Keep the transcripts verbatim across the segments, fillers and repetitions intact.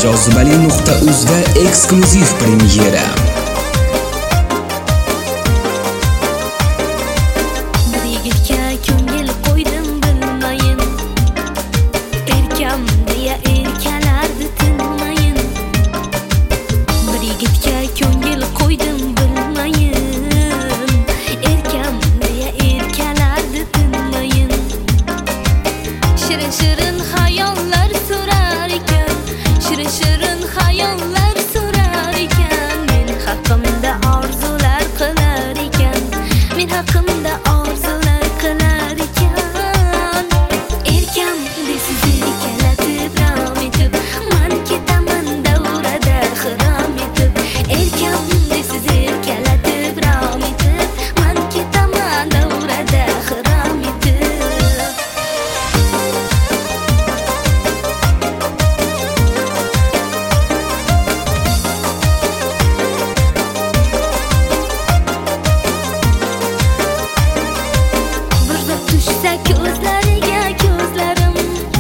jozibali nuqta uzda eksklyuziv premyera. Bir yigitga ko'ngil qo'ydim bilmayin, erkam deya erkalardi tinmayin. Bir yigitga ko'ngil qo'ydim bilmayin, erkam deya erkalardi tinmayin. Shirin shirin xayollar surar ekan, shirin shirin xayollar surar ekan. Men haqimda orzular qilar ekan, men haqimda orzular qilar ekan. Erkam desiz erkalatib rom etib, man ketaman davrada xirom etib. Erkam desiz erkalatib rom etib, man ketaman davrada xirom etib. Tushsa ko'zlariga ko'zlarim,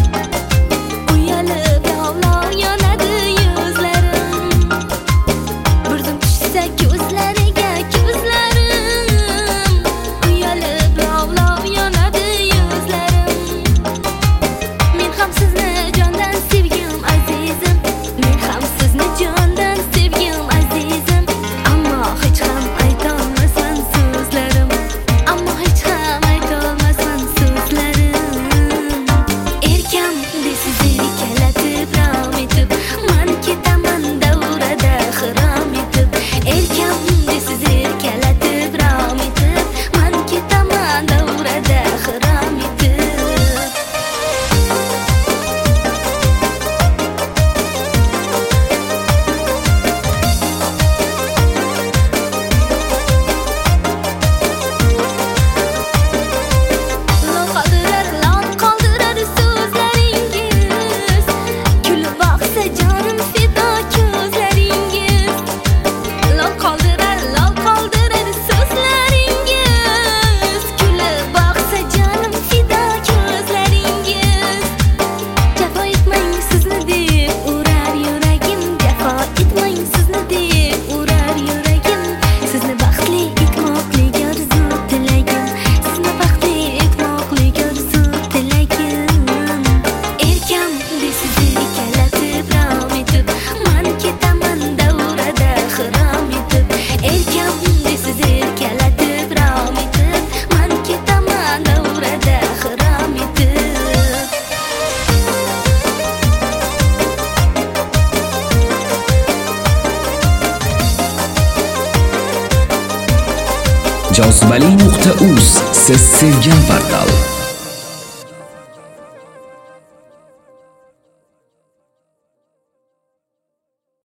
uyalib yovlar yonadi yuzlarim. Bir zum tushsa ko'zlariga ko'zlarim, uyalib yovlar yonadi yuzlarim. Men ham sizni jondan sevgim azizim, men ham sizni jondan sevgim azizim. Ammo hech ham aytolmasman so'zlarim, ammo hech ham aytolmasman so'zlarim. Erkam desiz erkalatib rom etib, man ketaman davrada xirom etib. Erkam desiz erkalatib rom etib, man ketaman davrada xirom etib. Lol qoldirar, lol qoldirar so'zlaringiz, kulib boqsa jonim fido ko'zlaringiz. Lol qoldirar, lol qoldirar so'zlaringiz, kulib boqsa jonim fido ko'zlaringiz. Jafo etmang sizni deb urar yuragim, jafo etmang sizni deb urar yuragim. Sizni baxtli etmoqlik orzu tilagim, sizni baxtli etmoqlik orzu tilagim. Erkam desiz erkalatib rom etib, man ketaman davrada xirom etib. Erkam desiz erkalatib rom etib, man ketaman davrada xirom etib. jozibali nuqta uz siz sevgan portal.